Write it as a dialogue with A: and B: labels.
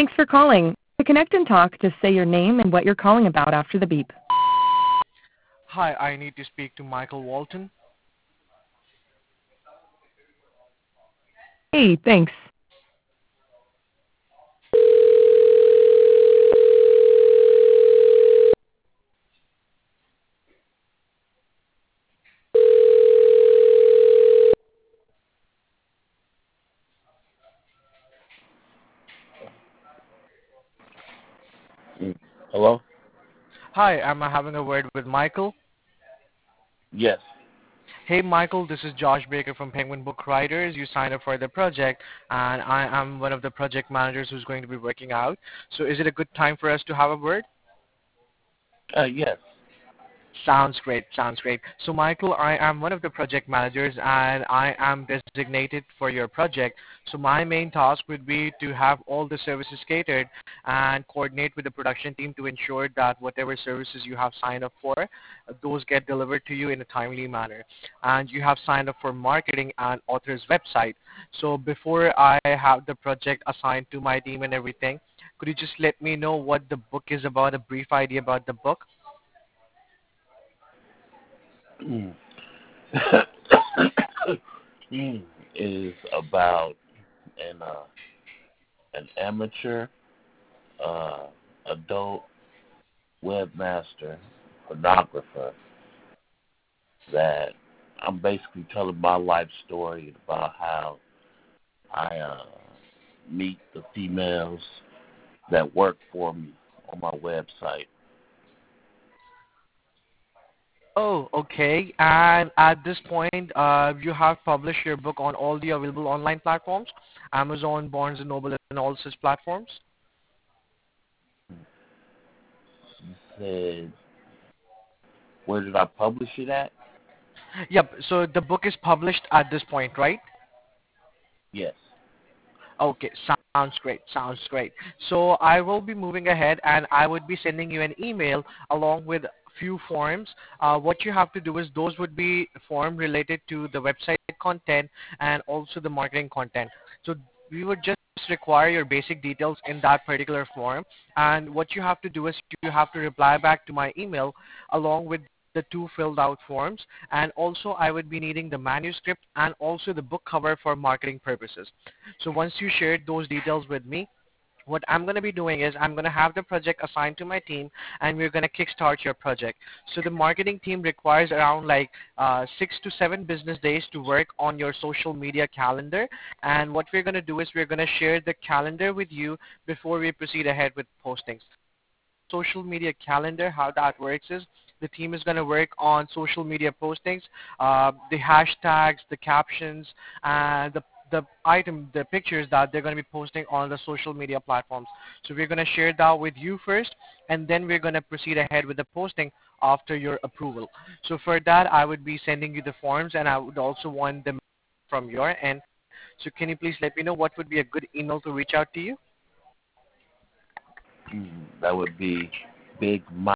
A: Thanks for calling. To connect and talk, just say your name and what you're calling about after the beep.
B: Hi, I need to speak to Michael Walton.
A: Hey, thanks.
C: Hello?
B: Hi, am I having a word with Michael?
C: Yes.
B: Hey, Michael, this is Josh Baker from Penguin Book Writers. You signed up for the project, and I am one of the project managers who's going to be working out. So is it a good time for us to have a word?
C: Yes.
B: Sounds great. Sounds great. So, Michael, I am one of the project managers, and I am designated for your project. So, my main task would be to have all the services catered and coordinate with the production team to ensure that whatever services you have signed up for, those get delivered to you in a timely manner. And you have signed up for marketing and author's website. So, before I have the project assigned to my team and everything, could you just let me know what the book is about, a brief idea about the book?
C: Mm. Is about an amateur adult webmaster pornographer that I'm basically telling my life story about how I meet the females that work for me on my website.
B: Oh, okay. And at this point, you have published your book on all the available online platforms, Amazon, Barnes& and Noble, and all such platforms?
C: You said, where did I publish it at?
B: Yep, so the book is published at this point, right?
C: Yes.
B: Okay, sounds great, sounds great. So I will be moving ahead and I would be sending you an email along with few forms. What you have to do is those would be form related to the website content and also the marketing content. So we would just require your basic details in that particular form, and what you have to do is you have to reply back to my email along with the two filled out forms, and also I would be needing the manuscript and also the book cover for marketing purposes. So once you shared those details with me, what I'm going to be doing is I'm going to have the project assigned to my team, and we're going to kickstart your project. So the marketing team requires around like 6 to 7 business days to work on your social media calendar. And what we're going to do is we're going to share the calendar with you before we proceed ahead with postings. Social media calendar, how that works is the team is going to work on social media postings, the hashtags, the captions, and the pictures that they're going to be posting on the social media platforms. So we're going to share that with you first, and then we're going to proceed ahead with the posting after your approval. So for that, I would be sending you the forms, and I would also want them from your end. So can you please let me know what would be a good email to reach out to you?
C: That would be Big Mike